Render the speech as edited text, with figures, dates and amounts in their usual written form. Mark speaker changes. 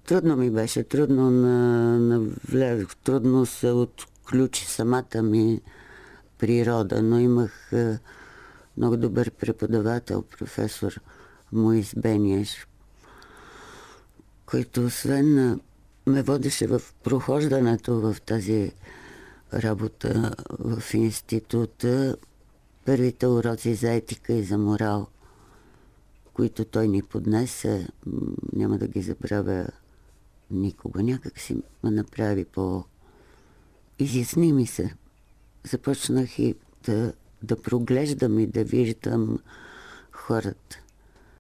Speaker 1: Трудно ми беше, трудно се отключи самата ми природа, но имах много добър преподавател, професор Моис Бениеш, който освен ме водеше в прохождането в тази работа в института, първите уроци за етика и за морал, които той ни поднесе, няма да ги забравя никога. Някак си ме направи изясни ми се. Започнах и да проглеждам и да виждам хората.